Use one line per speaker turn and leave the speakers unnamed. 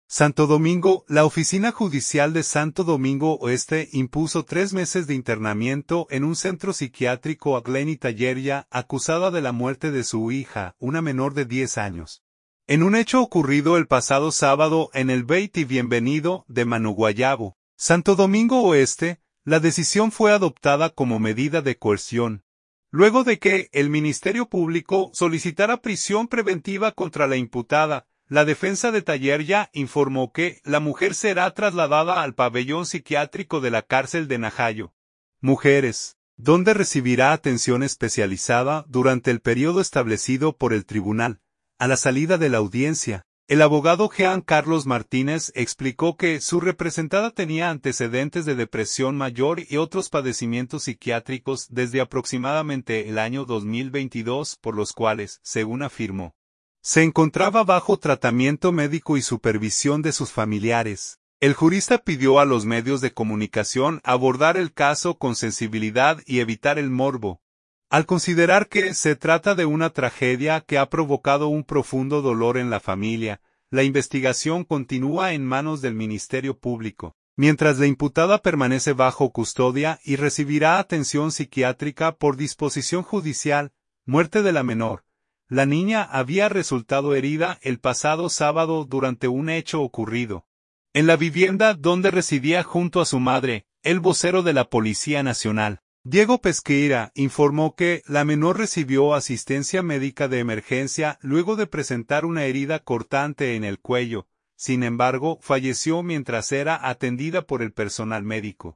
Santo Domingo, la Oficina Judicial de Santo Domingo Oeste impuso 3 meses de internamiento en un centro psiquiátrico a Glenny Talleria, acusada de la muerte de su hija, una menor de 10 años. En un hecho ocurrido el pasado sábado en el Beit y Bienvenido de Manuguayabo, Santo Domingo Oeste, la decisión fue adoptada como medida de coerción, luego de que el Ministerio Público solicitara prisión preventiva contra la imputada. La defensa de Talleria informó que la mujer será trasladada al pabellón psiquiátrico de la cárcel de Najayo Mujeres, donde recibirá atención especializada durante el periodo establecido por el tribunal. A la salida de la audiencia, el abogado Jean Carlos Martínez explicó que su representada tenía antecedentes de depresión mayor y otros padecimientos psiquiátricos desde aproximadamente el año 2022, por los cuales, según afirmó, se encontraba bajo tratamiento médico y supervisión de sus familiares. El jurista pidió a los medios de comunicación abordar el caso con sensibilidad y evitar el morbo, al considerar que se trata de una tragedia que ha provocado un profundo dolor en la familia. La investigación continúa en manos del Ministerio Público, mientras la imputada permanece bajo custodia y recibirá atención psiquiátrica por disposición judicial. Muerte de la menor. La niña había resultado herida el pasado sábado durante un hecho ocurrido en la vivienda donde residía junto a su madre. El vocero de la Policía Nacional, Diego Pesqueira, informó que la menor recibió asistencia médica de emergencia luego de presentar una herida cortante en el cuello. Sin embargo, falleció mientras era atendida por el personal médico.